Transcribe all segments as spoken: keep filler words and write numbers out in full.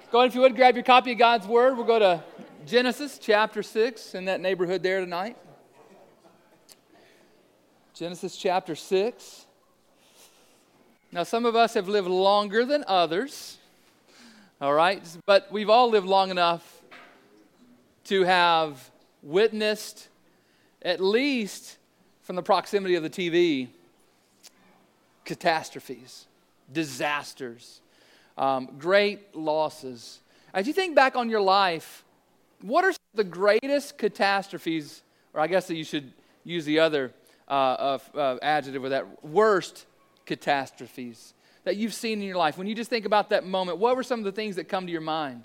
Go ahead, if you would, grab your copy of God's Word. We'll go to Genesis chapter six, in that neighborhood there tonight. Genesis chapter six. Now, some of us have lived longer than others, all right? But we've all lived long enough to have witnessed, at least from the proximity of the T V, catastrophes, disasters, um, great losses. As you think back on your life, what are the greatest catastrophes, or I guess that you should use the other uh, uh, uh, adjective with that, worst catastrophes that you've seen in your life? When you just think about that moment, what were some of the things that come to your mind?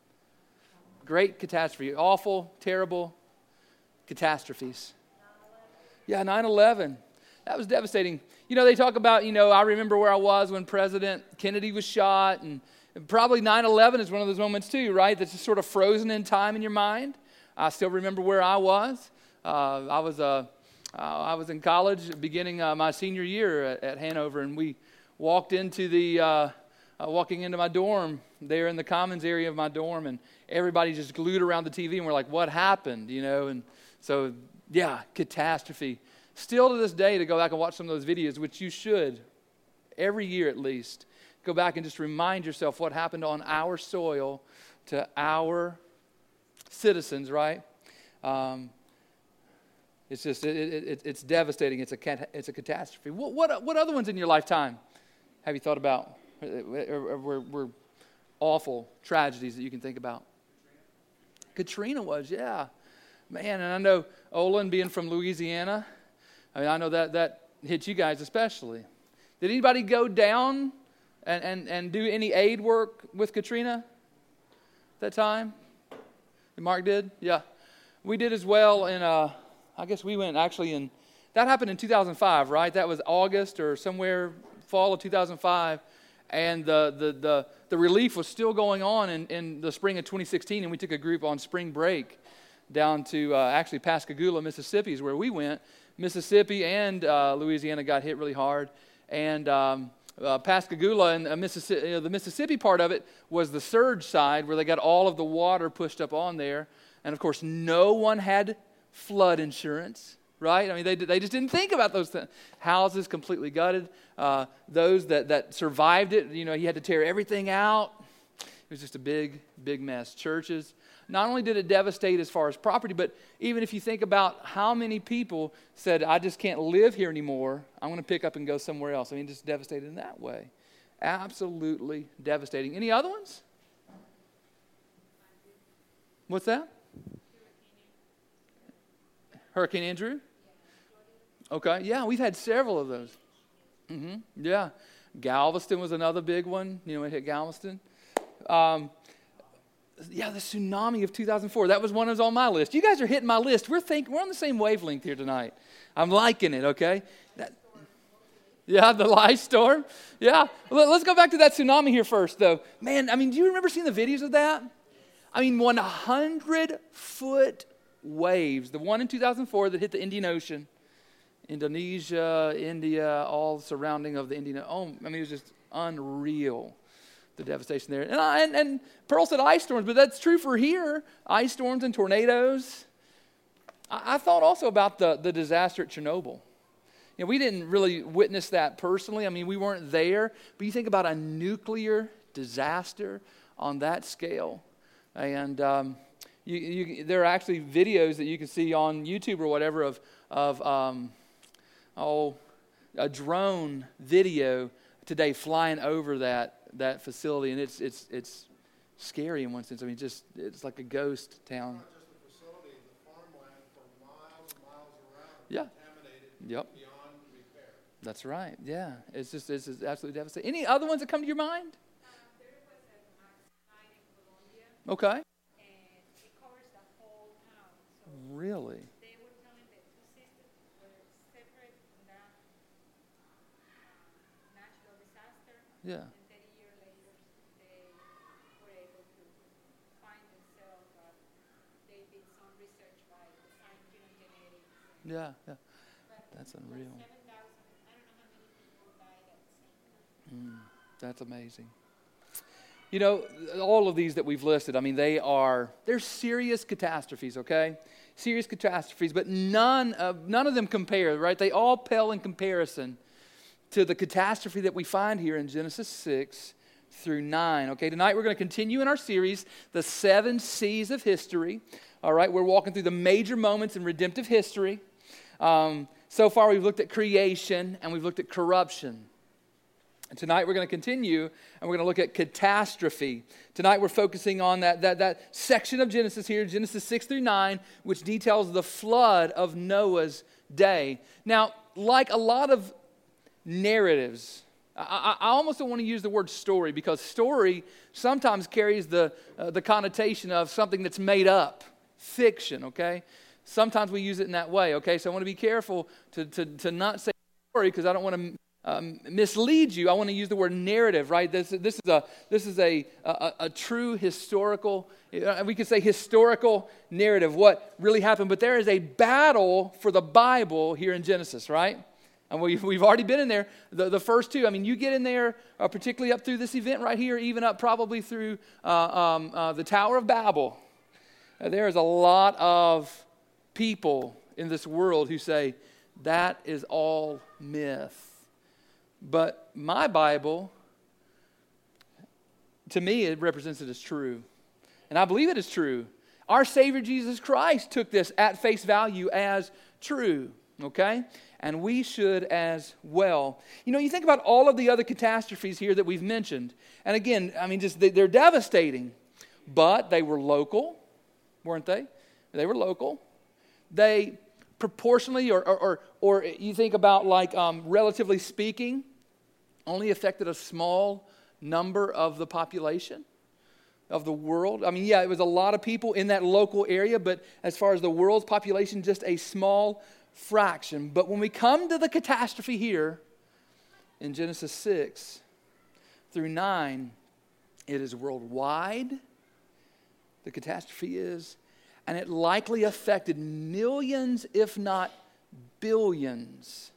Great catastrophe, awful, terrible catastrophes. Yeah, nine eleven. That was devastating. You know, they talk about, you know, I remember where I was when President Kennedy was shot, and probably nine eleven is one of those moments too, right? That's just sort of frozen in time in your mind. I still remember where I was. Uh, I was uh, uh, I was in college, beginning uh, my senior year at, at Hanover, and we walked into the uh, uh, walking into my dorm there in the commons area of my dorm, and everybody just glued around the T V, and we're like, "What happened?" You know, and so yeah, catastrophe. Still to this day, to go back and watch some of those videos, which you should, every year at least, go back and just remind yourself what happened on our soil to our citizens, right? Um, it's just, it, it, it's devastating. It's a cat, it's a catastrophe. What, what what other ones in your lifetime have you thought about? Were, were awful tragedies that you can think about? Katrina was, yeah. Man, and I know Olin being from Louisiana, I mean, I know that that hit you guys especially. Did anybody go down and, and, and do any aid work with Katrina at that time? Mark did? Yeah. We did as well in, uh, I guess we went actually in, that happened in two thousand five, right? That was August or somewhere, fall of two thousand five. And the the the, the relief was still going on in, in the spring of twenty sixteen, and we took a group on spring break down to uh, actually Pascagoula, Mississippi is where we went. Mississippi and uh, Louisiana got hit really hard. And um, uh, Pascagoula and uh, Mississippi, you know, the Mississippi part of it was the surge side where they got all of the water pushed up on there. And of course, no one had flood insurance, right? I mean, they they just didn't think about those things. Houses completely gutted. Uh, those that, that survived it, you know, he had to tear everything out. It was just a big, big mess. Churches. Not only did it devastate as far as property, but even if you think about how many people said, I just can't live here anymore, I'm going to pick up and go somewhere else. I mean, just devastated in that way. Absolutely devastating. Any other ones? What's that? Hurricane Andrew? Okay, yeah, we've had several of those. Mm-hmm. Yeah. Galveston was another big one. You know, it hit Galveston. Um, Yeah, the tsunami of two thousand four. That was one that was on my list. You guys are hitting my list. We're thinking we're on the same wavelength here tonight. I'm liking it, okay? That, yeah, the light storm. Yeah. Let's go back to that tsunami here first, though. Man, I mean, do you remember seeing the videos of that? I mean, one hundred foot waves. The one in two thousand four that hit the Indian Ocean. Indonesia, India, all surrounding of the Indian Ocean. Oh, I mean, it was just unreal. The devastation there. And, I, and, and Pearl said ice storms, but that's true for here. Ice storms and tornadoes. I, I thought also about the, the disaster at Chernobyl. You know, we didn't really witness that personally. I mean, we weren't there. But you think about a nuclear disaster on that scale. And um, you, you, there are actually videos that you can see on YouTube or whatever of, of um, oh, a drone video today flying over that that facility, and it's it's it's scary in one sense. I mean, just it's like a ghost town. Not just the facility, the farmland for miles and miles around, yeah, contaminated yep, beyond repair. That's right. Yeah, it's just it's, it's absolutely devastating. Any other ones that come to your mind? Um, there was a max nine in Colombia, Okay. and it covers the whole town. So Really? they were telling the two systems were separate from that uh, natural disaster. Yeah. And thirty years later, they were able to find themselves. Uh, they did some research by the science, you know, genetics. And, Yeah. Yeah. but That's unreal. seven thousand, I don't know how many people died at the same time. Mm, that's amazing. You know, all of these that we've listed, I mean, they are, they're serious catastrophes, okay? Serious catastrophes, but none of, none of them compare, right? They all pale in comparison to the catastrophe that we find here in Genesis six through nine, okay? Tonight we're going to continue in our series, The Seven C's of History, all right? We're walking through the major moments in redemptive history. Um, so far we've looked at creation and we've looked at corruption. And tonight we're going to continue and we're going to look at catastrophe. Tonight we're focusing on that, that, that section of Genesis here, Genesis six through nine, which details the flood of Noah's day. Now, like a lot of narratives, I, I almost don't want to use the word story because story sometimes carries the, uh, the connotation of something that's made up, fiction, okay? Sometimes we use it in that way, okay? So I want to be careful to, to, to not say story because I don't want to Um, mislead you. I want to use the word narrative, right? This, this is a this is a, a a true historical, we could say historical narrative, what really happened. But there is a battle for the Bible here in Genesis, right? And we've, we've already been in there. The, the first two, I mean, you get in there, uh, particularly up through this event right here, even up probably through uh, um, uh, the Tower of Babel. Uh, there is a lot of people in this world who say, that is all myth. But my Bible, to me, it represents it as true. And I believe it is true. Our Savior Jesus Christ took this at face value as true, okay? And we should as well. You know, you think about all of the other catastrophes here that we've mentioned. And again, I mean, just they, they're devastating. But they were local, weren't they? They were local. They proportionally, or or, or, or you think about like um, relatively speaking, only affected a small number of the population of the world. I mean, yeah, it was a lot of people in that local area, but as far as the world's population, just a small fraction. But when we come to the catastrophe here in Genesis six through nine, it is worldwide. The catastrophe is, and it likely affected millions, if not billions,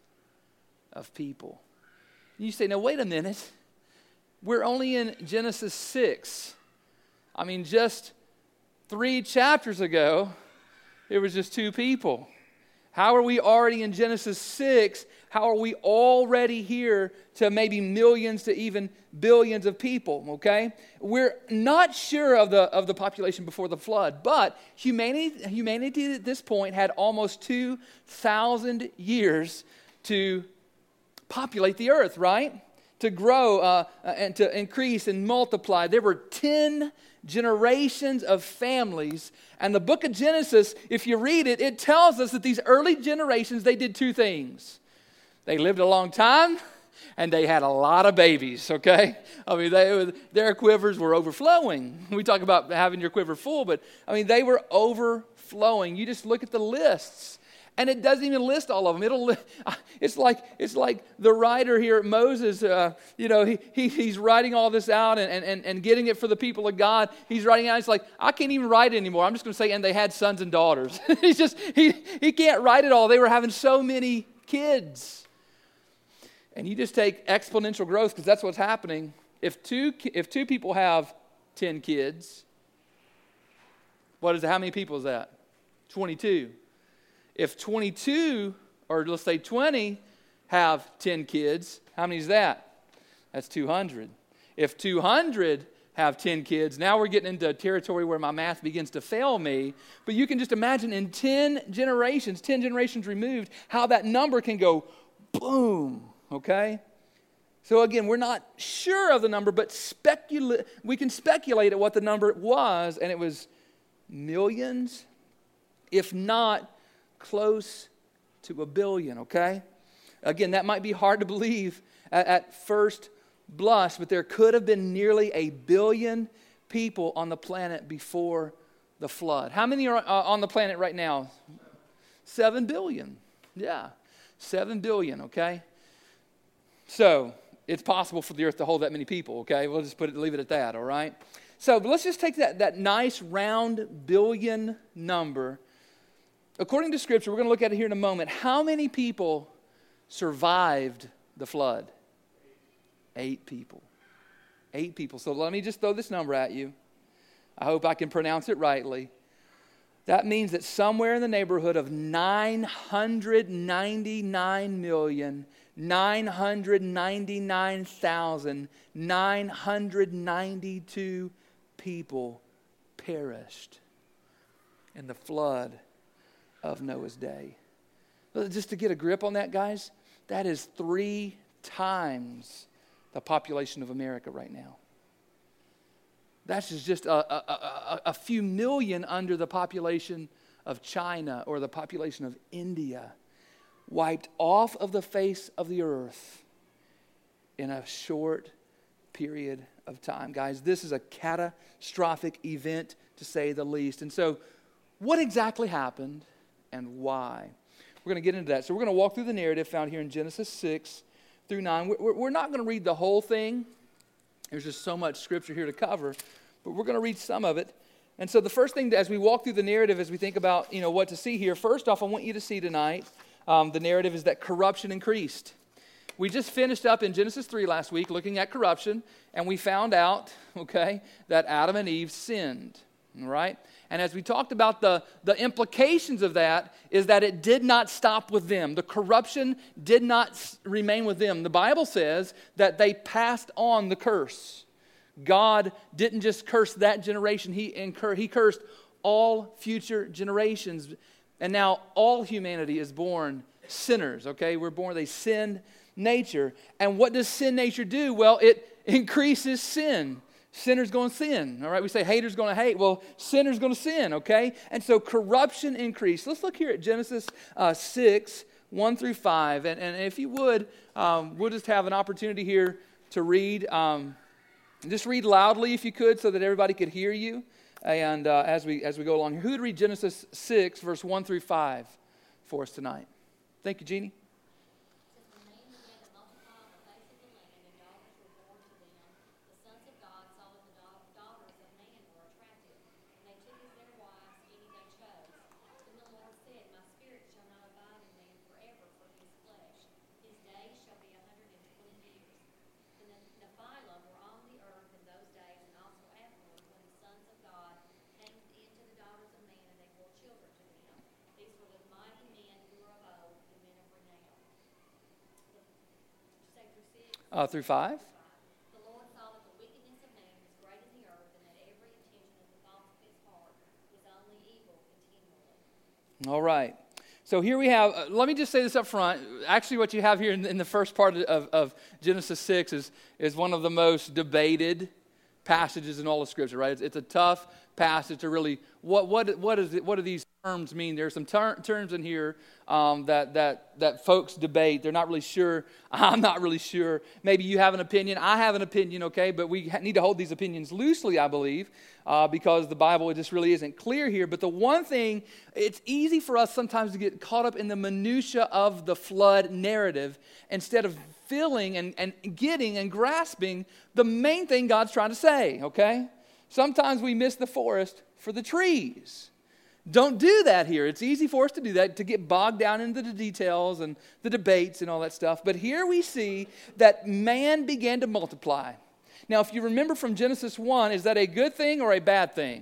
of people. You say, now wait a minute. We're only in Genesis six. I mean, just three chapters ago, it was just two people. How are we already in Genesis six? How are we already here to maybe millions to even billions of people, okay? We're not sure of the of the population before the flood, but humanity, humanity at this point had almost two thousand years to populate the earth, right? To grow uh, and to increase and multiply. There were ten generations of families. And the book of Genesis, if you read it, it tells us that these early generations, they did two things. They lived a long time, and they had a lot of babies, okay? I mean, they, their quivers were overflowing. We talk about having your quiver full, but, I mean, they were overflowing. You just look at the lists. And it doesn't even list all of them. It'll. It's like it's like the writer here, Moses. Uh, you know, he, he he's writing all this out and, and and getting it for the people of God. He's writing out. It's like I can't even write it anymore. I'm just going to say, and they had sons and daughters. He's just he he can't write it all. They were having so many kids. And you just take exponential growth because that's what's happening. If two if two people have ten kids, what is it? How many people is that? twenty-two. If twenty-two, or let's say twenty, have ten kids, how many is that? That's two hundred. If two hundred have ten kids, now we're getting into a territory where my math begins to fail me. But you can just imagine in ten generations, ten generations removed, how that number can go boom, okay? So again, we're not sure of the number, but specula- we can speculate at what the number was, and it was millions, if not close to a billion, okay? Again, that might be hard to believe at, at first blush, but there could have been nearly a billion people on the planet before the flood. How many are uh, on the planet right now? Seven billion. Yeah, seven billion, okay? So, it's possible for the earth to hold that many people, okay? We'll just put it, leave it at that, all right? So, but let's just take that, that nice round billion number. According to Scripture, we're going to look at it here in a moment. How many people survived the flood? Eight people. Eight people. So let me just throw this number at you. I hope I can pronounce it rightly. That means that somewhere in the neighborhood of nine hundred ninety-nine million, nine hundred ninety-nine thousand, nine hundred ninety-two people perished in the flood of Noah's day. Just to get a grip on that, guys, that is three times the population of America right now. That's just a, a, a, a few million under the population of China or the population of India, wiped off of the face of the earth in a short period of time. Guys, this is a catastrophic event, to say the least. And so, what exactly happened and why? We're going to get into that. So we're going to walk through the narrative found here in Genesis six through nine. We're, we're not going to read the whole thing. There's just so much scripture here to cover. But we're going to read some of it. And so the first thing, as we walk through the narrative, as we think about, you know, what to see here, first off, I want you to see tonight, um, the narrative is that corruption increased. We just finished up in Genesis three last week looking at corruption, and we found out, okay, that Adam and Eve sinned, all right? And as we talked about, the, the implications of that is that it did not stop with them. The corruption did not s- remain with them. The Bible says that they passed on the curse. God didn't just curse that generation. He, incur- he cursed all future generations. And now all humanity is born sinners, okay? We're born with a sin nature. And what does sin nature do? Well, it increases sin. Sinner's going to sin, all right? We say hater's going to hate. Well, sinner's going to sin, okay? And so corruption increased. Let's look here at Genesis uh, six, one through five. And, and if you would, um, we'll just have an opportunity here to read. Um, just read loudly if you could so that everybody could hear you. And uh, as we as we go along here, who would read Genesis six, verse one through five for us tonight? Thank you, Jeannie. Uh, through five. The Lord saw that the wickedness of man was great in the earth, and that every intention of the thoughts of his heart was only evil continually. All right. So here we have, uh, let me just say this up front. Actually, what you have here in, in the first part of, of Genesis six is, is one of the most debated passages in all of Scripture, right? It's, it's a tough passage to really, what what what is it, what do these terms mean? There are some ter- terms in here um, that that that folks debate. They're not really sure. I'm not really sure. Maybe you have an opinion. I have an opinion, okay? But we ha- need to hold these opinions loosely, I believe, uh, because the Bible, it just really isn't clear here. But the one thing, it's easy for us sometimes to get caught up in the minutia of the flood narrative instead of feeling and, and getting and grasping the main thing God's trying to say, okay? Sometimes we miss the forest for the trees. Don't do that here. It's easy for us to do that, to get bogged down into the details and the debates and all that stuff. But here we see that man began to multiply. Now, if you remember from Genesis one, is that a good thing or a bad thing?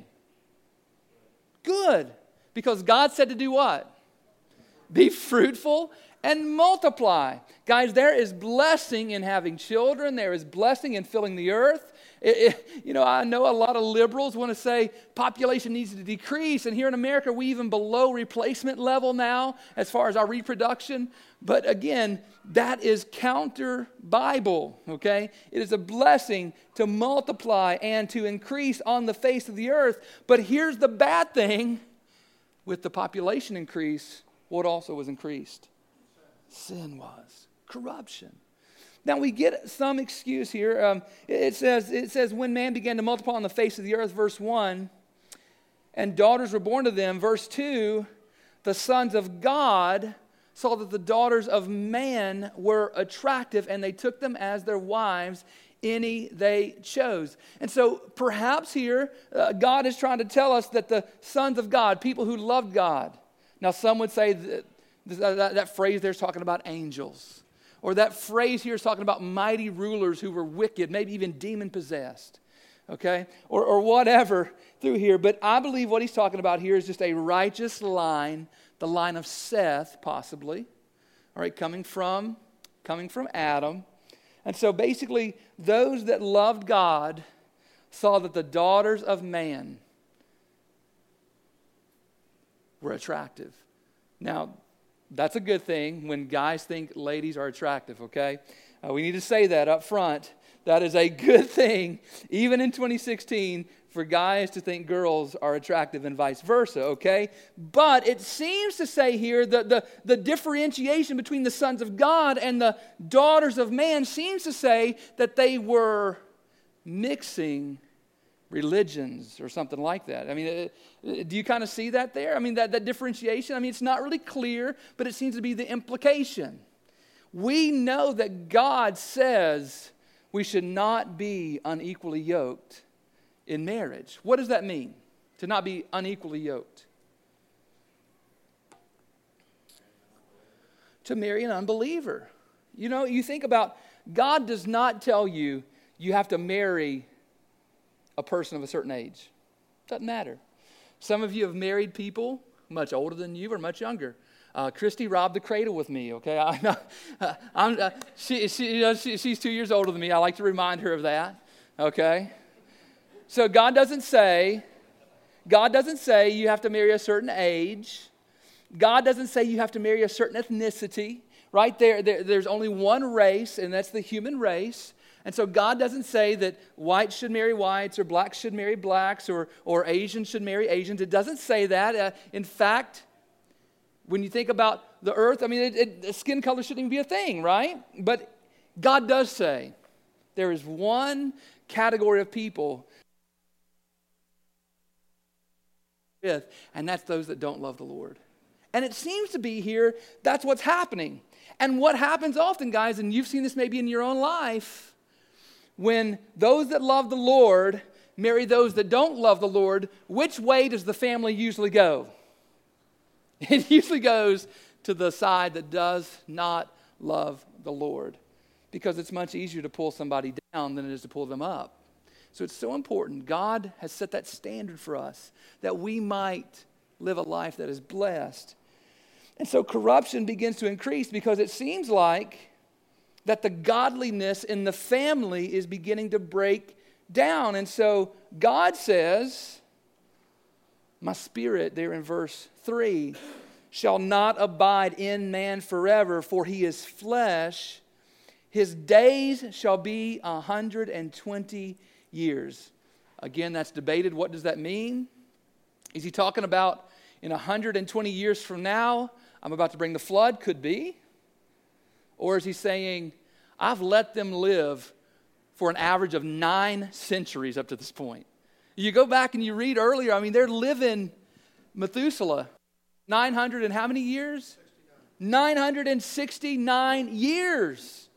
Good. Because God said to do what? Be fruitful and multiply. Guys, there is blessing in having children. There is blessing in filling the earth. It, it, you know, I know a lot of liberals want to say population needs to decrease. And here in America, we even below replacement level now as far as our reproduction. But again, that is counter-Bible, okay? It is a blessing to multiply and to increase on the face of the earth. But here's the bad thing. With the population increase, what also was increased? Sin was. Corruption. Now we get some excuse here. Um, it says, it says, when man began to multiply on the face of the earth, verse one, and daughters were born to them, verse two, the sons of God saw that the daughters of man were attractive, and they took them as their wives, any they chose. And so perhaps here, uh, God is trying to tell us that the sons of God, people who loved God. Now some would say that that, that, that phrase there is talking about angels. Or that phrase here is talking about mighty rulers who were wicked, maybe even demon-possessed. Okay? Or, or whatever through here. But I believe what he's talking about here is just a righteous line, the line of Seth, possibly. All right, coming from, coming from Adam. And so basically, those that loved God saw that the daughters of man were attractive. Now, that's a good thing when guys think ladies are attractive, okay? Uh, we need to say that up front. That is a good thing, even in twenty sixteen, for guys to think girls are attractive and vice versa, okay? But it seems to say here that the, the differentiation between the sons of God and the daughters of man seems to say that they were mixing religions or something like that. I mean, uh, do you kind of see that there? I mean, that, that differentiation, I mean, it's not really clear, but it seems to be the implication. We know that God says we should not be unequally yoked in marriage. What does that mean, to not be unequally yoked? To marry an unbeliever. You know, you think about, God does not tell you you have to marry a person of a certain age. Doesn't matter. Some of you have married people much older than you or much younger. Uh, Christy robbed the cradle with me, okay? I, uh, I'm, uh, she, she, you know, she, she's two years older than me. I like to remind her of that, okay? So God doesn't say, God doesn't say you have to marry a certain age. God doesn't say you have to marry a certain ethnicity. Right there, there there's only one race, and that's the human race. And so God doesn't say that whites should marry whites or blacks should marry blacks or, or Asians should marry Asians. It doesn't say that. Uh, in fact, when you think about the earth, I mean, it, it, skin color shouldn't even be a thing, right? But God does say there is one category of people, and that's those that don't love the Lord. And it seems to be here, that's what's happening. And what happens often, guys, and you've seen this maybe in your own life, when those that love the Lord marry those that don't love the Lord, which way does the family usually go? It usually goes to the side that does not love the Lord, because it's much easier to pull somebody down than it is to pull them up. So it's so important. God has set that standard for us that we might live a life that is blessed. And so corruption begins to increase because it seems like that the godliness in the family is beginning to break down. And so God says, my spirit, there in verse three, shall not abide in man forever, for he is flesh. His days shall be a hundred and twenty years. Again, that's debated. What does that mean? Is he talking about in a hundred and twenty years from now, I'm about to bring the flood? Could be. Or is he saying, I've let them live for an average of nine centuries up to this point? You go back and you read earlier, I mean, they're living Methuselah nine hundred and how many years? nine hundred sixty-nine years.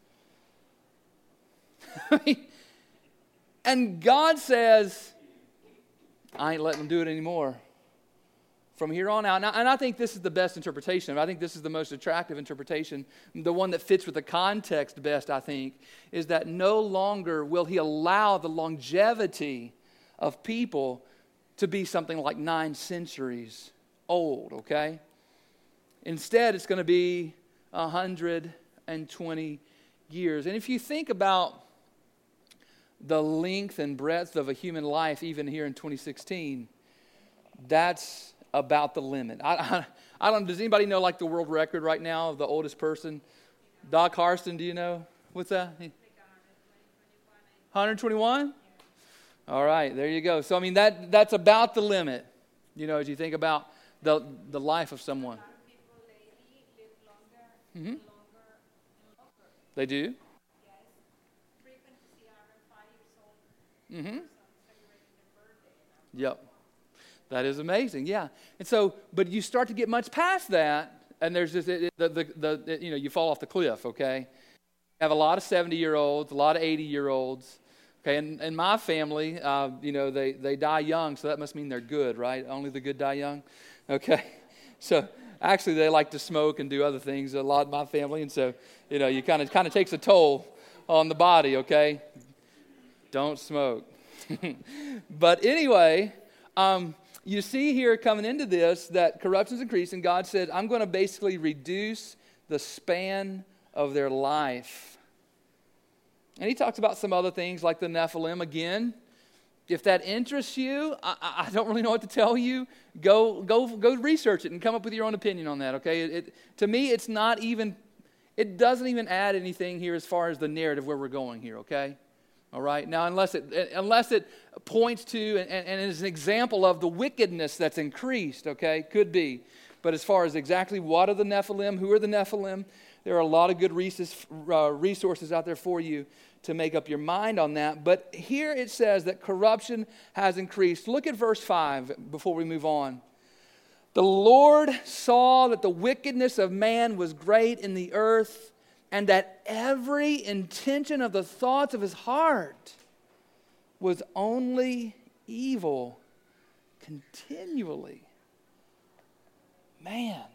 I mean, and God says, I ain't letting them do it anymore. From here on out, and I think this is the best interpretation. I think this is the most attractive interpretation. The one that fits with the context best, I think, is that no longer will he allow the longevity of people to be something like nine centuries old, okay? Instead, it's going to be one hundred twenty years. And if you think about the length and breadth of a human life, even here in twenty sixteen, that's about the limit. I, I, I don't. Does anybody know like the world record right now of the oldest person? Doc Harston, do you know? What's that? one hundred twenty-one? All right, there you go. So I mean that that's about the limit. You know, as you think about the the life of someone. A lot of people lately live longer, Mm-hmm. longer, and longer. They do. Yes. Frequent to see around five years old. Mm-hmm. Person celebrating their birthday. You know? Yep. That is amazing, yeah. And so, but you start to get much past that, and there's just, it, the, the, the, you know, you fall off the cliff, okay? You have a lot of seventy-year-olds, a lot of eighty-year-olds, okay? And in my family, uh, you know, they, they die young, so that must mean they're good, right? Only the good die young, okay? So, Actually, they like to smoke and do other things, a lot in my family. And so, you know, you kind of kind of takes a toll on the body, okay? Don't smoke. But anyway, um, you see here coming into this that corruption's increasing. God said, I'm going to basically reduce the span of their life. And he talks about some other things like the Nephilim. Again, if that interests you, I, I don't really know what to tell you. Go, go, go research it and come up with your own opinion on that. Okay, it, it, to me, it's not even. It doesn't even add anything here as far as the narrative where we're going here. Okay, all right. Now, unless it unless it points to and, and is an example of the wickedness that's increased. Okay, could be. But as far as exactly what are the Nephilim, who are the Nephilim, there are a lot of good resources out there for you to make up your mind on that. But here it says that corruption has increased. Look at verse five before we move on. The Lord saw that the wickedness of man was great in the earth, and that every intention of the thoughts of his heart was only evil continually. Man,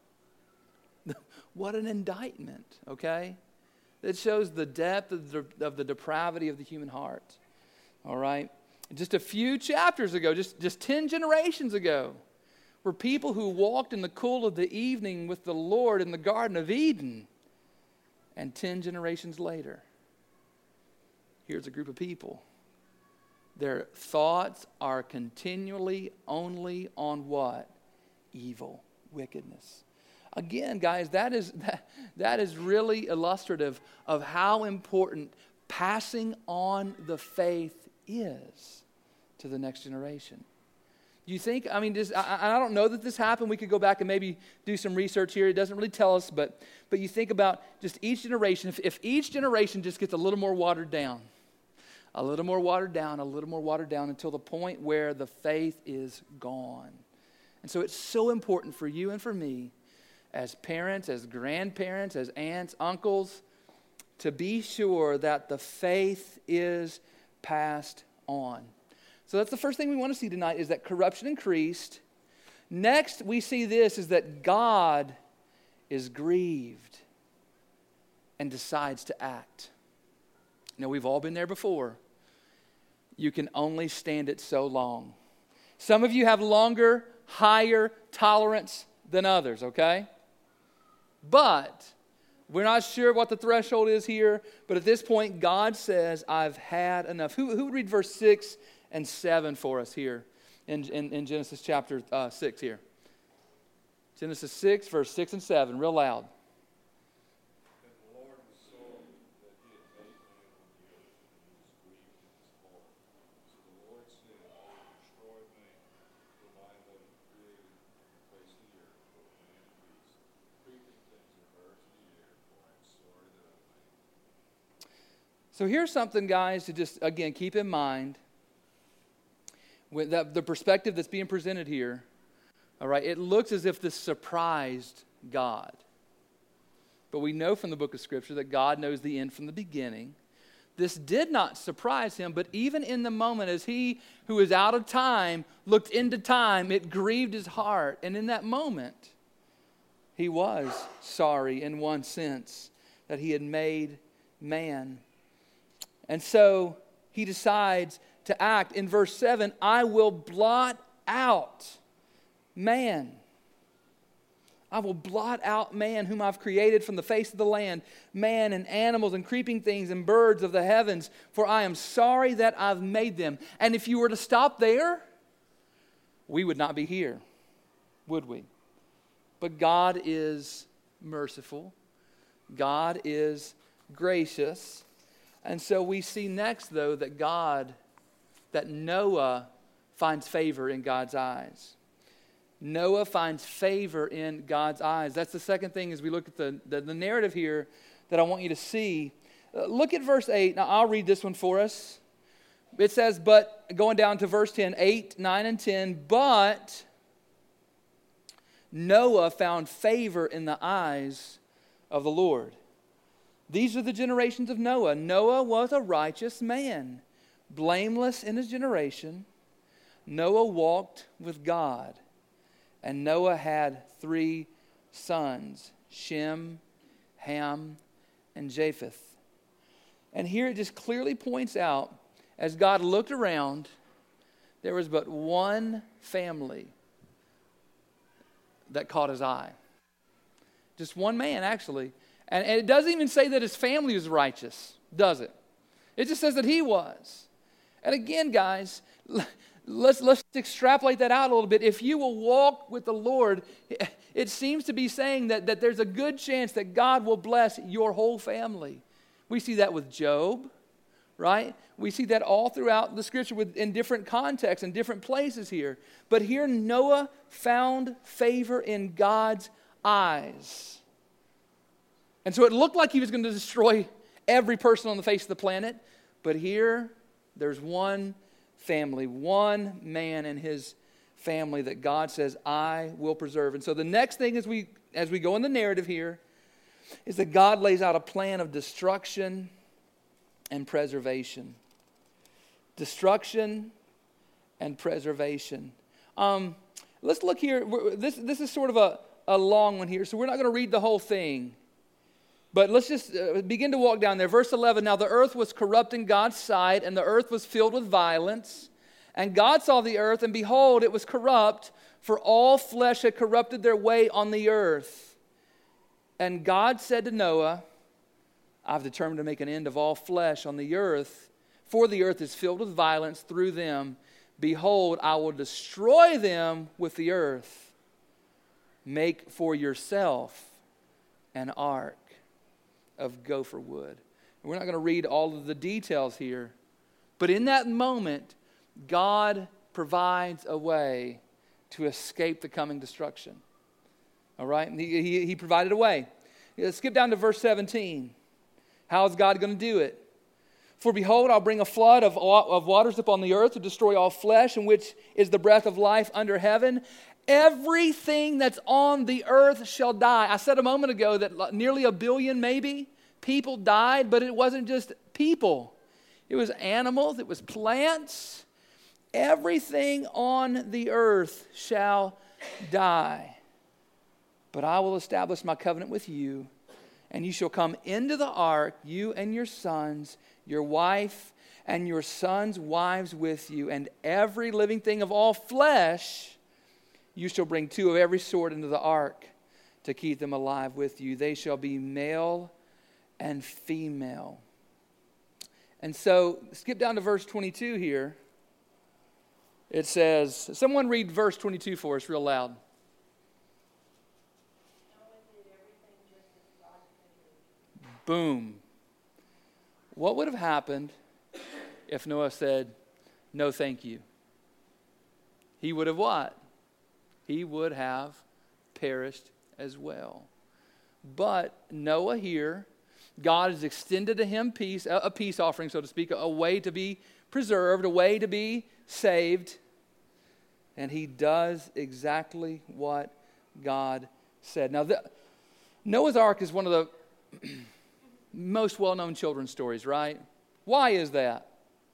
what an indictment, okay? It shows the depth of the, of the depravity of the human heart, all right? Just a few chapters ago, just, just ten generations ago, were people who walked in the cool of the evening with the Lord in the Garden of Eden. And ten generations later, here's a group of people. Their thoughts are continually only on what? Evil. Wickedness. Again, guys, that is that, that is really illustrative of how important passing on the faith is to the next generation. You think, I mean, just, I, I don't know that this happened. We could go back and maybe do some research here. It doesn't really tell us, but but you think about just each generation. If, if each generation just gets a little more watered down, a little more watered down, a little more watered down until the point where the faith is gone. And so it's so important for you and for me as parents, as grandparents, as aunts, uncles, to be sure that the faith is passed on. So that's the first thing we want to see tonight is that corruption increased. Next, we see this is that God is grieved and decides to act. Now, we've all been there before. You can only stand it so long. Some of you have longer, higher tolerance than others, okay? But we're not sure what the threshold is here, but at this point, God says, I've had enough. Who, who would read verse six and seven for us here in, in, in Genesis chapter uh, six here? Genesis six, verse six and seven, real loud. So here's something, guys, to just, again, keep in mind. With the, the perspective that's being presented here, all right, it looks as if this surprised God. But we know from the book of Scripture that God knows the end from the beginning. This did not surprise him, but even in the moment as he who is out of time looked into time, it grieved his heart. And in that moment, he was sorry in one sense that he had made man. And so he decides to act. In verse seven, I will blot out man. I will blot out man whom I've created from the face of the land, man and animals and creeping things and birds of the heavens, for I am sorry that I've made them. And if you were to stop there, we would not be here, would we? But God is merciful. God is gracious. And so we see next, though, that God, that Noah finds favor in God's eyes. Noah finds favor in God's eyes. That's the second thing as we look at the, the, the narrative here that I want you to see. Uh, look at verse eight. Now, I'll read this one for us. It says, but, going down to verse ten, eight, nine, and ten, but Noah found favor in the eyes of the Lord. These are the generations of Noah. Noah was a righteous man, blameless in his generation. Noah walked with God, and Noah had three sons, Shem, Ham, and Japheth. And here it just clearly points out, as God looked around, there was but one family that caught his eye. Just one man, actually. And, and it doesn't even say that his family was righteous, does it? It just says that he was. And again, guys, let's, let's extrapolate that out a little bit. If you will walk with the Lord, it seems to be saying that, that there's a good chance that God will bless your whole family. We see that with Job, right? We see that all throughout the scripture with, in different contexts and different places here. But here Noah found favor in God's eyes. And so it looked like he was going to destroy every person on the face of the planet. But here, there's one family, one man and his family that God says, I will preserve. And so the next thing as we, as we go in the narrative here is that God lays out a plan of destruction and preservation. Destruction and preservation. Um, let's look here. We're, this, this is sort of a, a long one here, so we're not going to read the whole thing. But let's just uh, begin to walk down there. Verse eleven, now the earth was corrupt in God's sight, and the earth was filled with violence. And God saw the earth, and behold, it was corrupt, for all flesh had corrupted their way on the earth. And God said to Noah, I've determined to make an end of all flesh on the earth, for the earth is filled with violence through them. Behold, I will destroy them with the earth. Make for yourself an ark of gopher wood. And we're not going to read all of the details here, but in that moment, God provides a way to escape the coming destruction. All right? He, he, he provided a way. Let's skip down to verse seventeen. How is God going to do it? For behold, I'll bring a flood of, of waters upon the earth to destroy all flesh, in which is the breath of life under heaven. Everything that's on the earth shall die. I said a moment ago that nearly a billion, maybe, people died, but it wasn't just people. It was animals, it was plants. Everything on the earth shall die. But I will establish my covenant with you, and you shall come into the ark, you and your sons, your wife, and your sons' wives with you, and every living thing of all flesh. You shall bring two of every sort into the ark to keep them alive with you. They shall be male and female. And so, skip down to verse twenty-two here. It says, someone read verse twenty-two for us real loud. Boom. What would have happened if Noah said, no thank you? He would have what? He would have perished as well. But Noah here, God has extended to him peace, a peace offering, so to speak, a way to be preserved, a way to be saved. And he does exactly what God said. Now, the, Noah's Ark is one of the most well-known children's stories, right? Why is that?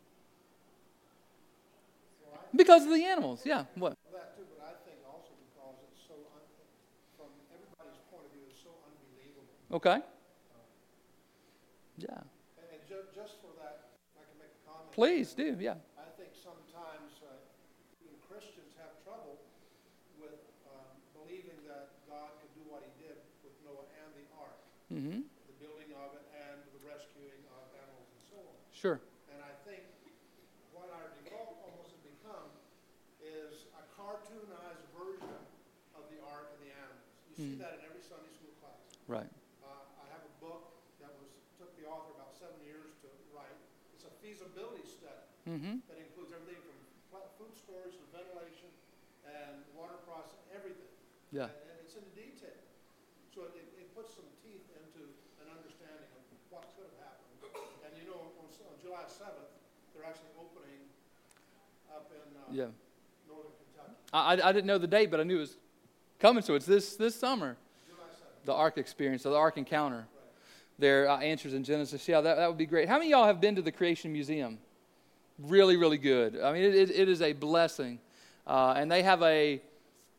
Because of the animals, yeah. What? That too, but I think also because it's so, un- from everybody's point of view, it's so unbelievable. Okay. Yeah. And, and ju- just for that, if I can make a comment. Please do, yeah. I think sometimes uh, even Christians have trouble with um, believing that God could do what he did with Noah and the ark, Mm-hmm. the building of it and the rescuing of animals and so on. Sure. And I think what our default almost has become is a cartoonized version of the ark and the animals. You see Mm. that in every Sunday school class. Right. Uh, I have a book that was took the author about seven years to write. It's a feasibility study Mm-hmm. that includes everything from pl- food storage to ventilation and water processing, everything. Yeah. And, and it's in the detail. So it, it puts some teeth into an understanding of what could have happened. And you know, on, on July seventh, they're actually opening up in uh, Yeah. northern Kentucky. I, I didn't know the date, but I knew it was coming, so it's this this summer. July seventh. The Ark experience, or the Ark encounter. Right. Their uh, answers in Genesis. Yeah, that, that would be great. How many of y'all have been to the Creation Museum? Really, really good. I mean, it, it, it is a blessing. Uh, and they have a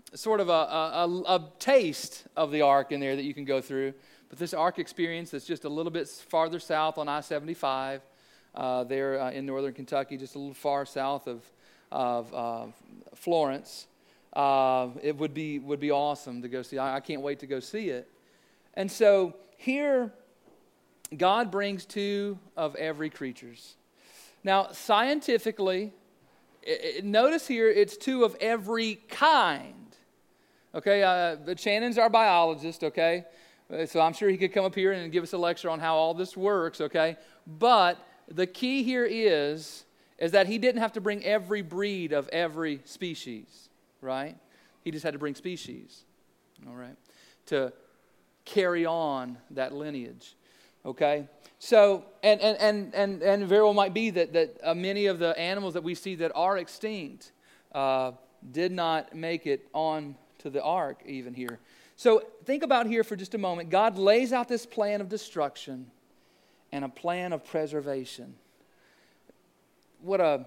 sort of a, a, a, a taste of the ark in there that you can go through. But this ark experience that's just a little bit farther south on I seventy-five, uh, there uh, in northern Kentucky, just a little far south of, of uh, Florence, uh, it would be would be awesome to go see. I, I can't wait to go see it. And so here, God brings two of every creatures. Now, scientifically, it, it, notice here it's two of every kind. Okay, uh, but Shannon's our biologist, okay? So I'm sure he could come up here and give us a lecture on how all this works, okay? But the key here is, is that he didn't have to bring every breed of every species, right? He just had to bring species, all right, to carry on that lineage, okay? So, and and and and, and very well might be that, that uh, many of the animals that we see that are extinct uh, did not make it on to the ark even here. So think about here for just a moment. God lays out this plan of destruction and a plan of preservation. What a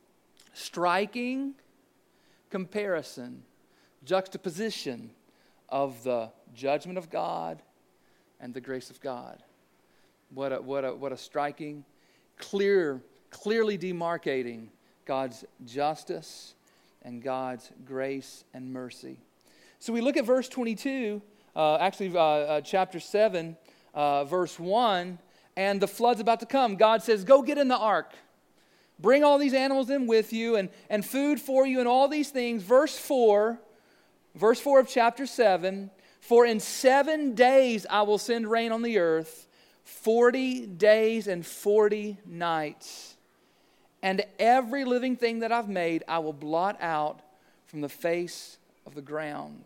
striking comparison, juxtaposition of the judgment of God and the grace of God. What a, what a, what a striking, clear, clearly demarcating God's justice and God's grace and mercy. So we look at verse twenty-two, uh, actually uh, uh, chapter seven, uh, verse one, and the flood's about to come. God says, go get in the ark. Bring all these animals in with you and, and food for you and all these things. Verse four, verse four of chapter seven, for in seven days I will send rain on the earth, forty days and forty nights. And every living thing that I've made I will blot out from the face of the ground.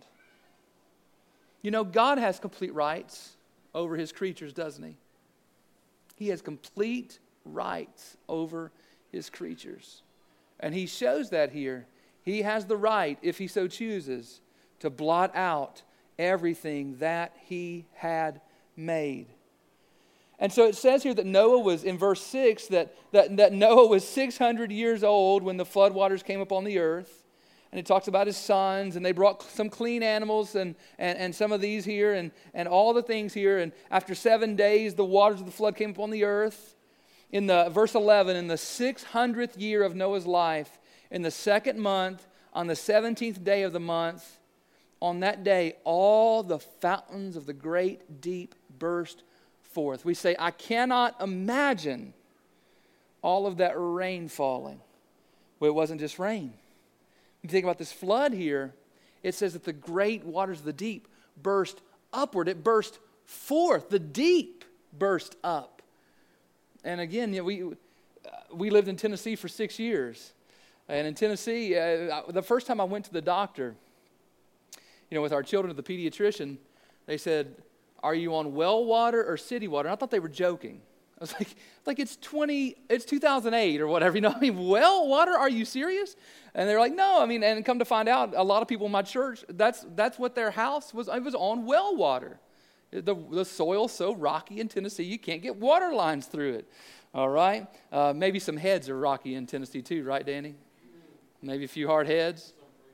You know, God has complete rights over his creatures, doesn't he? He has complete rights over his creatures. And he shows that here. He has the right, if he so chooses, to blot out everything that he had made. And so it says here that Noah was, in verse six, that, that, that Noah was six hundred years old when the floodwaters came upon the earth. And it talks about his sons, and they brought some clean animals and, and, and some of these here and, and all the things here. And after seven days, the waters of the flood came upon the earth. In the verse eleven, in the six hundredth year of Noah's life, in the second month, on the seventeenth day of the month, on that day, all the fountains of the great deep burst forth. We say, I cannot imagine all of that rain falling. Well, it wasn't just rain. You think about this flood here, it says that the great waters of the deep burst upward. It burst forth. The deep burst up. And again, you know, we, uh, we lived in Tennessee for six years. And in Tennessee, uh, the first time I went to the doctor, you know, with our children, to the pediatrician, they said, are you on well water or city water? And I thought they were joking. I was like, like it's twenty, it's two thousand eight or whatever. You know, I mean, well water? Are you serious? And they're like, no. I mean, and come to find out, a lot of people in my church, that's that's what their house was. It was on well water. The the soil's so rocky in Tennessee, you can't get water lines through it. All right, uh, maybe some heads are rocky in Tennessee too, right, Danny? Maybe a few hard heads.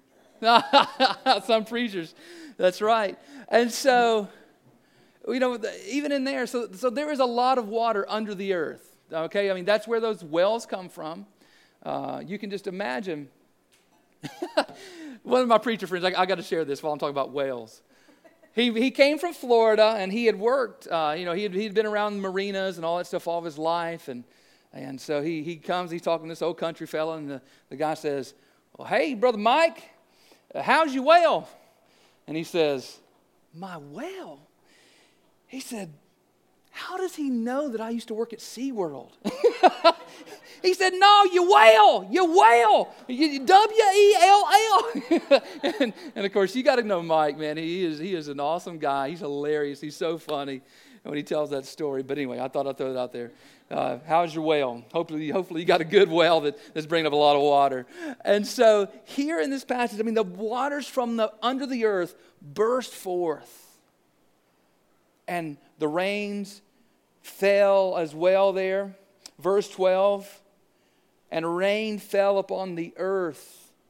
Some preachers. That's right. And so, you know, even in there, so, so there is a lot of water under the earth, okay? I mean, that's where those wells come from. Uh, you can just imagine. One of my preacher friends, I, I got to share this while I'm talking about whales. He he came from Florida, and he had worked, uh, you know, he had, he had been around marinas and all that stuff all of his life, and and so he he comes, he's talking to this old country fella, and the, the guy says, well, hey, Brother Mike, uh, how's your whale? And he says, my whale? He said, how does he know that I used to work at SeaWorld? He said, no, you whale, you whale, W E L L. and, and of course, you got to know Mike, man. He is he is an awesome guy. He's hilarious. He's so funny when he tells that story. But anyway, I thought I'd throw it out there. Uh, how's your whale? Hopefully, hopefully you got a good whale that, that's bringing up a lot of water. And so here in this passage, I mean, the waters from the under the earth burst forth. And the rains fell as well there. Verse twelve, and rain fell upon the earth.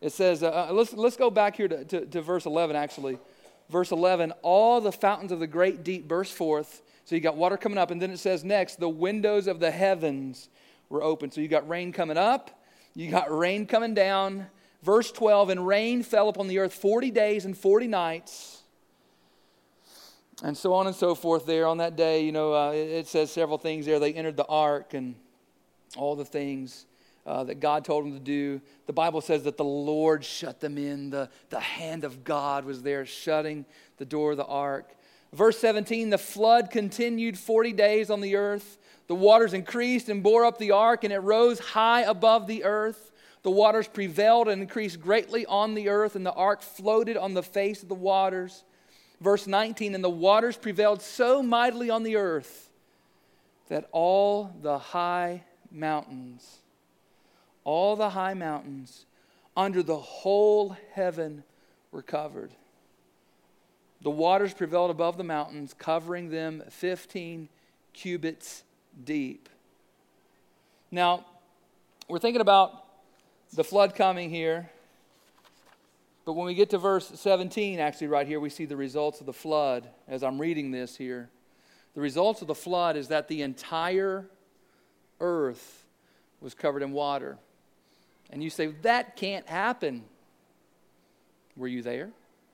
It says, uh, let's, let's go back here to, to, to verse eleven, actually. Verse eleven, all the fountains of the great deep burst forth. So you got water coming up, and then it says next, the windows of the heavens were open. So you got rain coming up, you got rain coming down. Verse twelve, and rain fell upon the earth forty days and forty nights. And so on and so forth there. On that day, you know, uh, it, it says several things there. They entered the ark and all the things uh, that God told them to do. The Bible says that the Lord shut them in. The, the hand of God was there shutting the door of the ark. Verse seventeen, the flood continued forty days on the earth. The waters increased and bore up the ark, and it rose high above the earth. The waters prevailed and increased greatly on the earth, and the ark floated on the face of the waters. Verse nineteen, and the waters prevailed so mightily on the earth that all the high mountains, all the high mountains under the whole heaven were covered. The waters prevailed above the mountains, covering them fifteen cubits deep. Now, we're thinking about the flood coming here. But when we get to verse seventeen, actually right here, we see the results of the flood as I'm reading this here. The results of the flood is that the entire earth was covered in water. And you say, that can't happen. Were you there?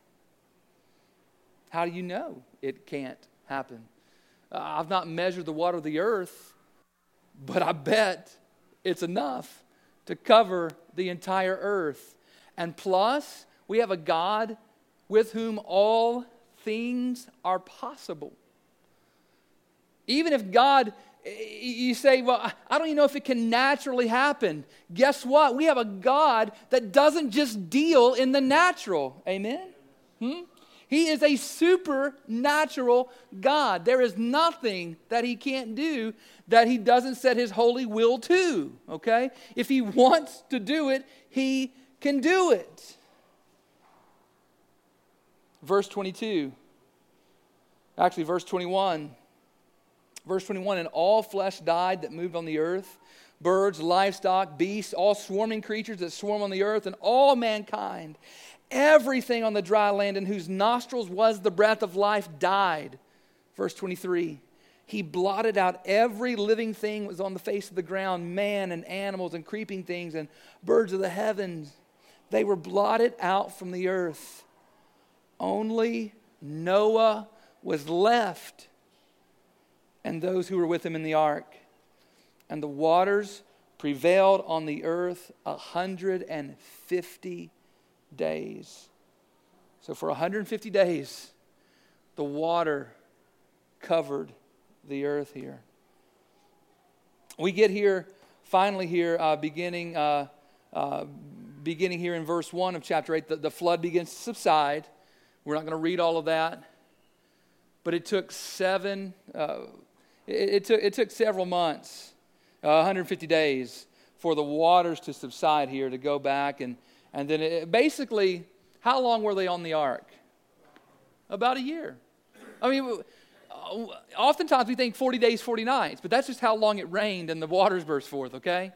How do you know it can't happen? Uh, I've not measured the water of the earth, but I bet it's enough to cover the entire earth. And plus, we have a God with whom all things are possible. Even if God, you say, well, I don't even know if it can naturally happen. Guess what? We have a God that doesn't just deal in the natural. Amen? Hmm? He is a supernatural God. There is nothing that he can't do that he doesn't set his holy will to. Okay? If he wants to do it, he can do it. Verse twenty-two. Actually, verse twenty-one. Verse twenty-one, and all flesh died that moved on the earth, birds, livestock, beasts, all swarming creatures that swarm on the earth, and all mankind. Everything on the dry land in whose nostrils was the breath of life died. Verse twenty-three, he blotted out every living thing that was on the face of the ground, man and animals and creeping things and birds of the heavens. They were blotted out from the earth. Only Noah was left, and those who were with him in the ark. And the waters prevailed on the earth a hundred and fifty days. So for one hundred fifty days, the water covered the earth here. We get here, finally here, uh, beginning uh, uh, beginning here in verse one of chapter eight, the, the flood begins to subside. We're not going to read all of that. But it took seven, uh, it, it, took, it took several months, uh, one hundred fifty days, for the waters to subside here, to go back. And, and then it, basically, how long were they on the ark? About a year. I mean, oftentimes we think forty days, forty nights, but that's just how long it rained and the waters burst forth, okay?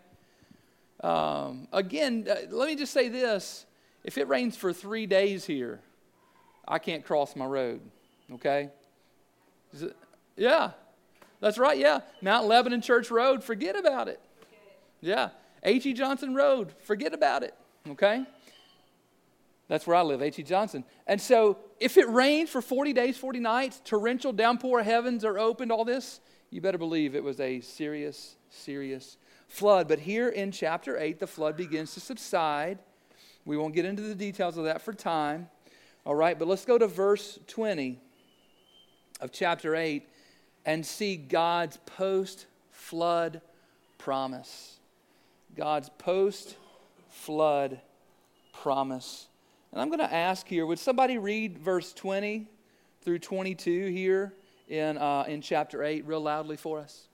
Um, again, uh, let me just say this. If it rains for three days here, I can't cross my road, okay? Is it, yeah, that's right, yeah. Mount Lebanon Church Road, forget about it. Yeah, H E. Johnson Road, forget about it, okay? That's where I live, H E. Johnson. And so if it rains for forty days, forty nights, torrential downpour, heavens are opened, all this, you better believe it was a serious, serious flood. But here in chapter eight, the flood begins to subside. We won't get into the details of that for time. All right, but let's go to verse twenty of chapter eight and see God's post-flood promise. God's post-flood promise. And I'm going to ask here, would somebody read verse twenty through twenty-two here in, uh, in chapter eight real loudly for us?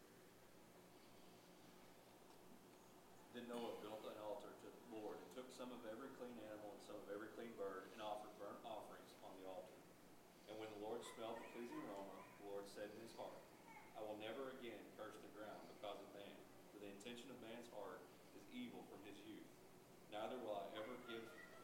Then Noah built an altar to the Lord and took some of every clean animal and some of every clean bird and offered burnt offerings on the altar. And when the Lord smelled the pleasing aroma, the Lord said in his heart, I will never again curse the ground because of man, for the intention of man's heart is evil from his youth. Neither will I ever give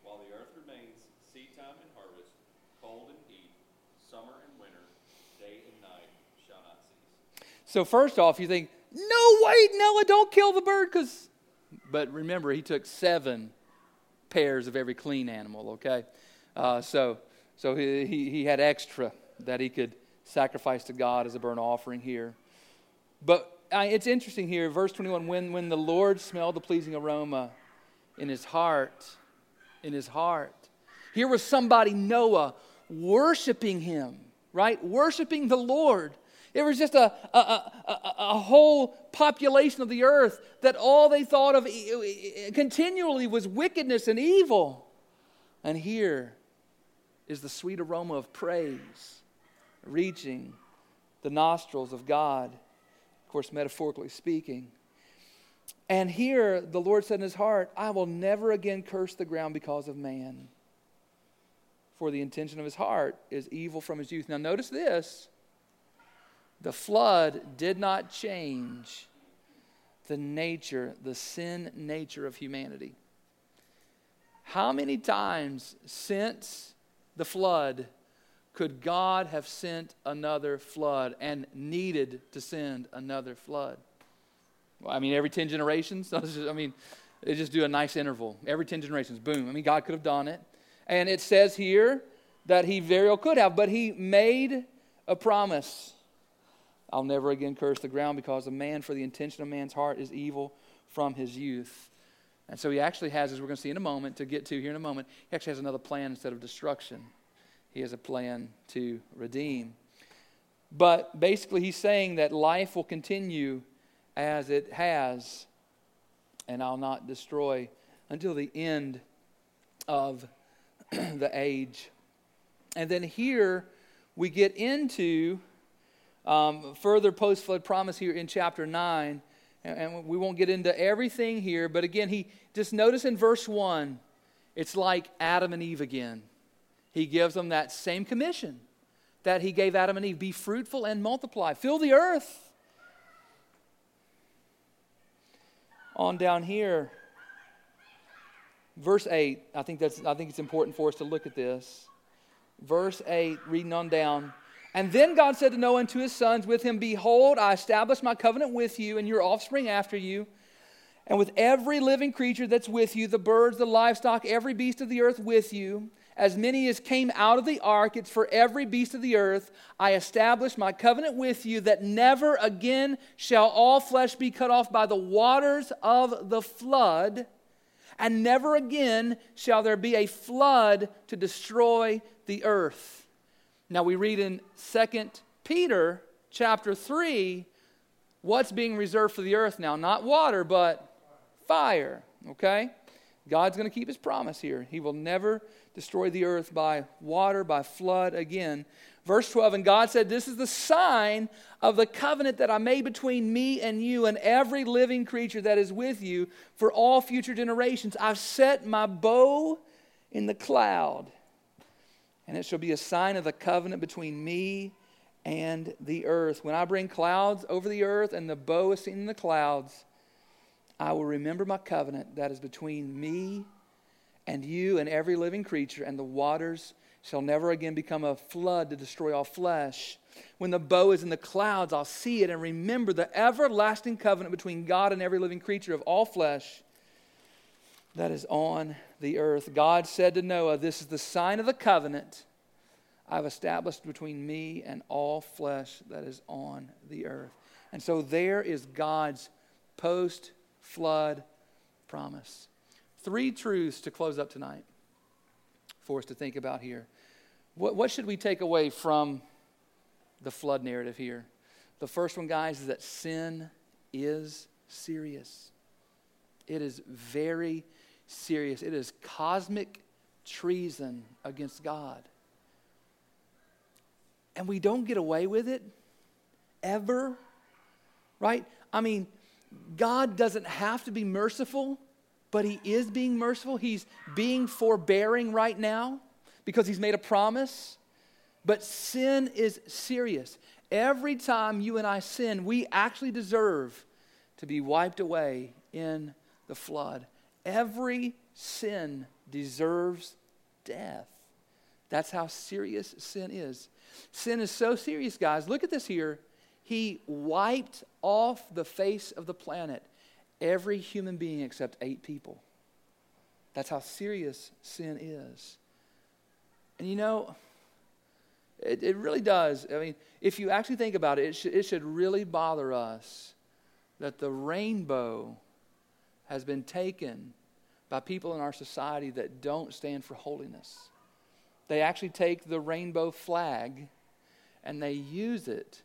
while the earth remains, seed time and harvest, cold and heat, summer and winter, day and night shall not cease. So first off, you think, no, wait, Noah, don't kill the bird, because, but remember, he took seven pairs of every clean animal, okay? Uh, so so he, he, he had extra that he could sacrifice to God as a burnt offering here. But uh, it's interesting here, verse twenty-one, when, when the Lord smelled the pleasing aroma in his heart, in his heart. Here was somebody, Noah, worshiping him, right? Worshiping the Lord. It was just a, a, a, a, a whole population of the earth that all they thought of continually was wickedness and evil. And here is the sweet aroma of praise reaching the nostrils of God, of course, metaphorically speaking. And here the Lord said in his heart, I will never again curse the ground because of man. For the intention of his heart is evil from his youth. Now notice this. The flood did not change the nature, the sin nature of humanity. How many times since the flood could God have sent another flood and needed to send another flood? Well, I mean, every ten generations. I mean, they just do a nice interval. Every ten generations, boom. I mean, God could have done it. And it says here that he very well could have, but he made a promise. I'll never again curse the ground because of man, for the intention of man's heart is evil from his youth. And so he actually has, as we're going to see in a moment, to get to here in a moment, he actually has another plan instead of destruction. He has a plan to redeem. But basically he's saying that life will continue as it has, and I'll not destroy until the end of the age. And then here we get into Um, further post-flood promise here in chapter nine. And, and we won't get into everything here. But again, he just notice in verse one, it's like Adam and Eve again. He gives them that same commission that he gave Adam and Eve. Be fruitful and multiply. Fill the earth. On down here, verse eight. I think that's. I think it's important for us to look at this. Verse eight, reading on down. And then God said to Noah and to his sons with him, Behold, I establish my covenant with you and your offspring after you, and with every living creature that's with you, the birds, the livestock, every beast of the earth with you, as many as came out of the ark, it's for every beast of the earth. I establish my covenant with you that never again shall all flesh be cut off by the waters of the flood, and never again shall there be a flood to destroy the earth. Now we read in Second Peter chapter three, what's being reserved for the earth now? Not water, but fire, okay? God's going to keep his promise here. He will never destroy the earth by water, by flood again. Verse twelve, and God said, This is the sign of the covenant that I made between me and you and every living creature that is with you for all future generations. I've set my bow in the cloud, and it shall be a sign of the covenant between me and the earth. When I bring clouds over the earth and the bow is seen in the clouds, I will remember my covenant that is between me and you and every living creature, and the waters shall never again become a flood to destroy all flesh. When the bow is in the clouds, I'll see it and remember the everlasting covenant between God and every living creature of all flesh that is on the earth. God said to Noah, This is the sign of the covenant I've established between me and all flesh that is on the earth. And so there is God's post-flood promise. Three truths to close up tonight for us to think about here. What, what should we take away from the flood narrative here? The first one, guys, is that sin is serious. It is very serious. It is cosmic treason against God. And we don't get away with it ever, right? I mean, God doesn't have to be merciful, but he is being merciful. He's being forbearing right now because he's made a promise. But sin is serious. Every time you and I sin, we actually deserve to be wiped away in the flood. Every sin deserves death. That's how serious sin is. Sin is so serious, guys. Look at this here. He wiped off the face of the planet every human being except eight people. That's how serious sin is. And you know, it, it really does. I mean, if you actually think about it, it, sh- it should really bother us that the rainbow has been taken by people in our society that don't stand for holiness. They actually take the rainbow flag and they use it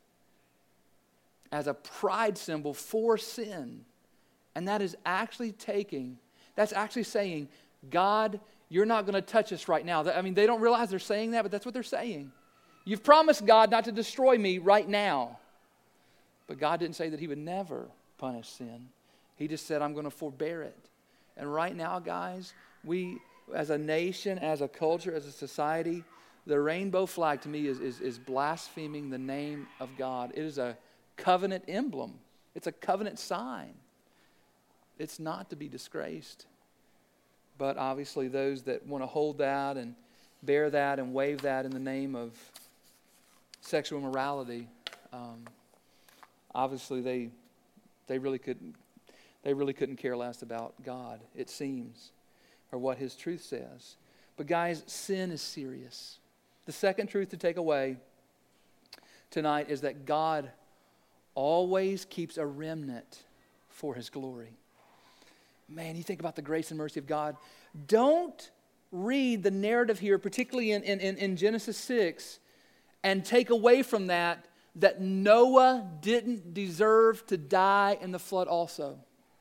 as a pride symbol for sin. And that is actually taking, that's actually saying, God, you're not going to touch us right now. I mean, they don't realize they're saying that, but that's what they're saying. You've promised, God, not to destroy me right now. But God didn't say that he would never punish sin. He just said, I'm going to forbear it. And right now, guys, we, as a nation, as a culture, as a society, the rainbow flag to me is, is, is blaspheming the name of God. It is a covenant emblem. It's a covenant sign. It's not to be disgraced. But obviously those that want to hold that and bear that and wave that in the name of sexual immorality, um, obviously they they really couldn't they really couldn't care less about God, it seems, or what his truth says. But guys, sin is serious. The second truth to take away tonight is that God always keeps a remnant for his glory. Man, you think about the grace and mercy of God. Don't read the narrative here, particularly in, in, in Genesis six, and take away from that that Noah didn't deserve to die in the flood also.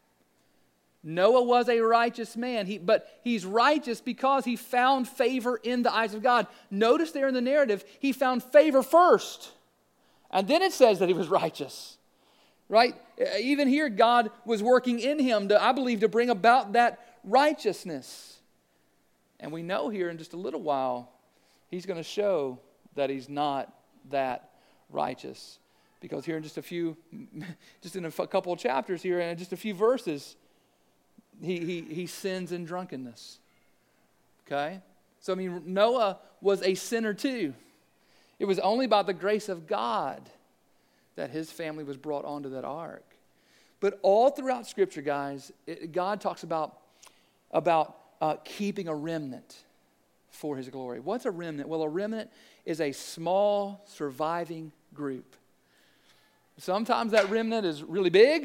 Noah was a righteous man, he, but he's righteous because he found favor in the eyes of God. Notice there in the narrative, he found favor first, and then it says that he was righteous. Right? Even here, God was working in him, to, I believe, to bring about that righteousness. And we know here in just a little while, he's going to show that he's not that righteous. Because here in just a few, just in a couple of chapters here, and just a few verses, he, he, he sins in drunkenness. Okay? So, I mean, Noah was a sinner too. It was only by the grace of God that his family was brought onto that ark. But all throughout Scripture, guys, it, God talks about, about uh, keeping a remnant for his glory. What's a remnant? Well, a remnant is a small surviving group. Sometimes that remnant is really big.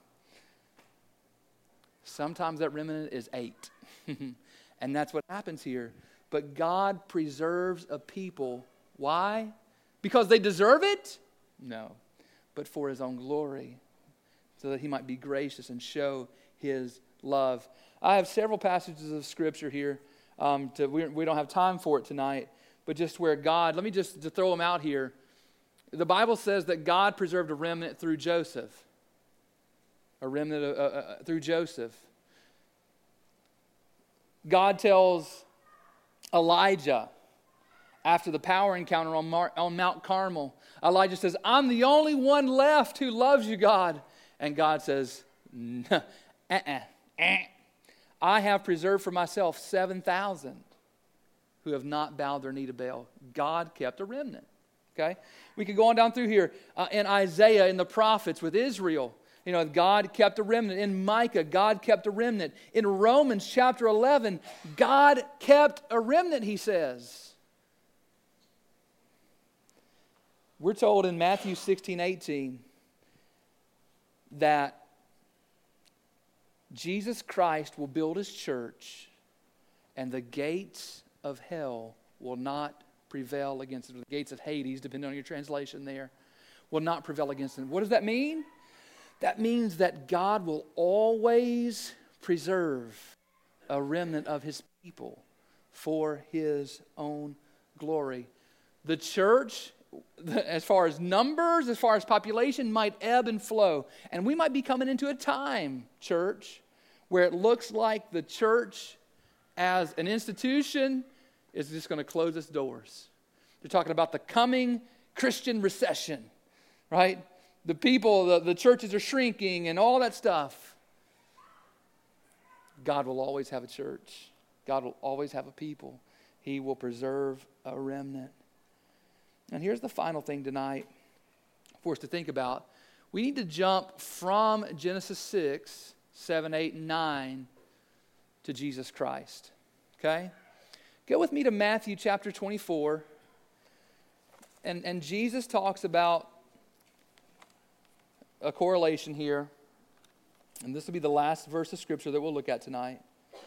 Sometimes that remnant is eight. And that's what happens here. But God preserves a people. Why? Because they deserve it? No. But for his own glory, so that he might be gracious and show his love. I have several passages of Scripture here. Um, to, we, we don't have time for it tonight, but just where God, let me just to throw them out here. The Bible says that God preserved a remnant through Joseph. A remnant uh, uh, through Joseph. God tells Elijah, after the power encounter on, Mar- on Mount Carmel, Elijah says, I'm the only one left who loves you, God. And God says, uh-uh, uh-uh. I have preserved for myself seven thousand who have not bowed their knee to Baal. God kept a remnant. Okay? We could go on down through here. Uh, in Isaiah, in the prophets with Israel, you know, God kept a remnant. In Micah, God kept a remnant. In Romans chapter eleven, God kept a remnant, he says. We're told in Matthew sixteen, eighteen that Jesus Christ will build his church and the gates of hell will not prevail against it. The gates of Hades, depending on your translation there, will not prevail against it. What does that mean? That means that God will always preserve a remnant of his people for his own glory. The church, as far as numbers, as far as population, might ebb and flow. And we might be coming into a time, church, where it looks like the church as an institution is just going to close its doors. They're talking about the coming Christian recession, right? The people, the, the churches are shrinking and all that stuff. God will always have a church. God will always have a people. He will preserve a remnant. And here's the final thing tonight for us to think about. We need to jump from Genesis six, seven, eight, and nine to Jesus Christ. Okay? Go with me to Matthew chapter twenty-four. And, and Jesus talks about a correlation here. And this will be the last verse of Scripture that we'll look at tonight.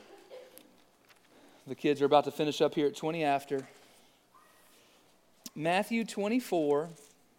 The kids are about to finish up here at twenty after. Matthew twenty-four,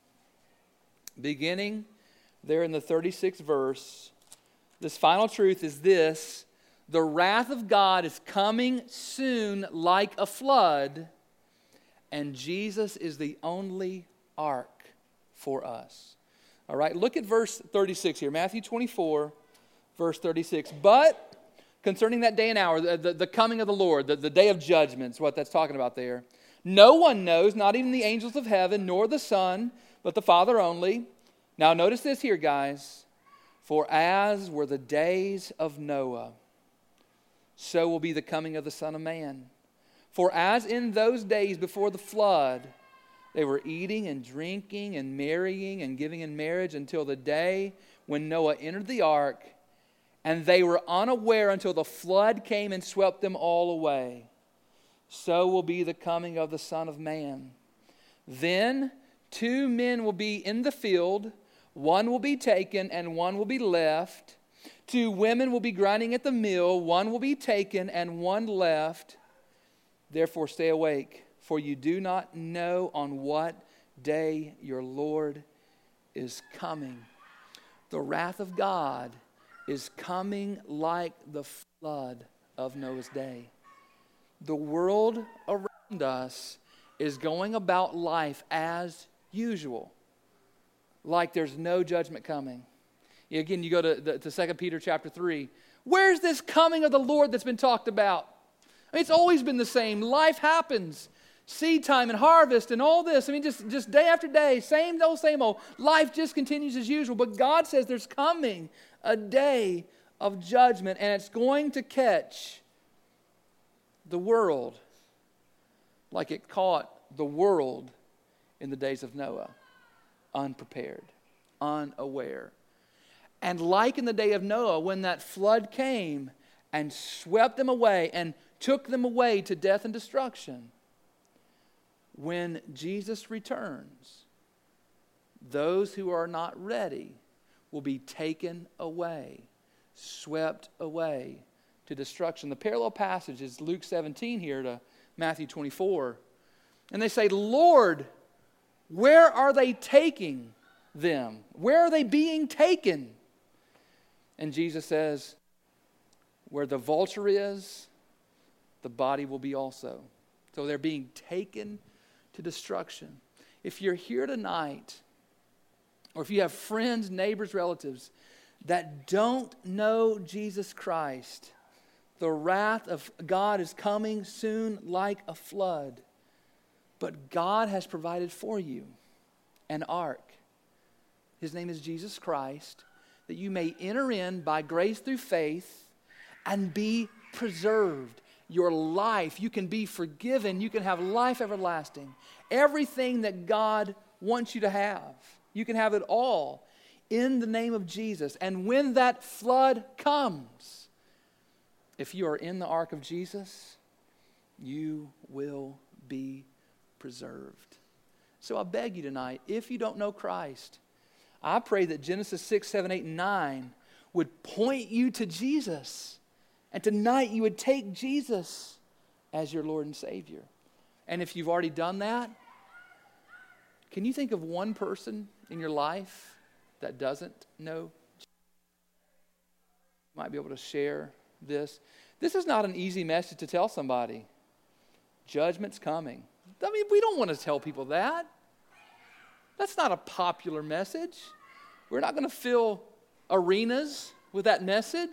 beginning there in the thirty-sixth verse. This final truth is this: the wrath of God is coming soon like a flood, and Jesus is the only ark for us. All right, look at verse thirty-six here. Matthew twenty-four, verse thirty-six. But concerning that day and hour, the, the, the coming of the Lord, the, the day of judgment is what that's talking about there. No one knows, not even the angels of heaven, nor the Son, but the Father only. Now notice this here, guys. For as were the days of Noah, so will be the coming of the Son of Man. For as in those days before the flood, they were eating and drinking and marrying and giving in marriage until the day when Noah entered the ark, and they were unaware until the flood came and swept them all away. So will be the coming of the Son of Man. Then two men will be in the field, one will be taken and one will be left. Two women will be grinding at the mill, one will be taken and one left. Therefore stay awake, for you do not know on what day your Lord is coming. The wrath of God is coming like the flood of Noah's day. The world around us is going about life as usual, like there's no judgment coming. Again, you go to, the, to Second Peter chapter three. Where's this coming of the Lord that's been talked about? I mean, it's always been the same. Life happens. Seed time and harvest and all this. I mean, just, just day after day, same old, same old. Life just continues as usual. But God says there's coming a day of judgment, and it's going to catch the world like it caught the world in the days of Noah, unprepared, unaware. And like in the day of Noah, when that flood came and swept them away and took them away to death and destruction, when Jesus returns, those who are not ready will be taken away, swept away to destruction. The parallel passage is Luke seventeen here to Matthew twenty-four. And they say, Lord, where are they taking them? Where are they being taken? And Jesus says, where the vulture is, the body will be also. So they're being taken to destruction. If you're here tonight, or if you have friends, neighbors, relatives that don't know Jesus Christ, the wrath of God is coming soon like a flood. But God has provided for you an ark. His name is Jesus Christ, that you may enter in by grace through faith and be preserved. Your life, you can be forgiven. You can have life everlasting. Everything that God wants you to have, you can have it all in the name of Jesus. And when that flood comes, if you are in the ark of Jesus, you will be preserved. So I beg you tonight, if you don't know Christ, I pray that Genesis six, seven, eight, and nine would point you to Jesus. And tonight you would take Jesus as your Lord and Savior. And if you've already done that, can you think of one person in your life that doesn't know Jesus? You might be able to share this. This is not an easy message to tell somebody. Judgment's coming. I mean, we don't want to tell people that. That's not a popular message. We're not going to fill arenas with that message.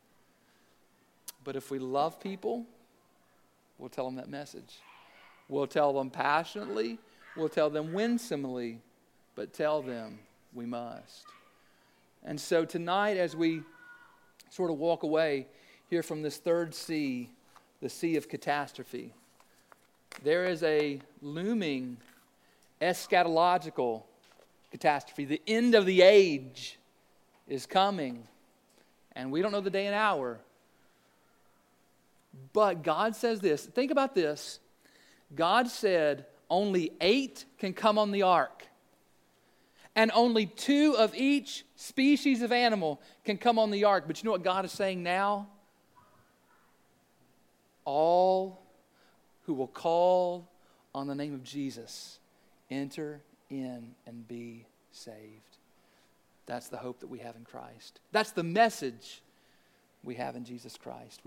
But if we love people, we'll tell them that message. We'll tell them passionately. We'll tell them winsomely. But tell them we must. And so tonight, as we sort of walk away, here from this third sea, the sea of catastrophe. There is a looming eschatological catastrophe. The end of the age is coming. And we don't know the day and hour. But God says this. Think about this. God said only eight can come on the ark. And only two of each species of animal can come on the ark. But you know what God is saying now? All who will call on the name of Jesus enter in and be saved. That's the hope that we have in Christ. That's the message we have in Jesus Christ.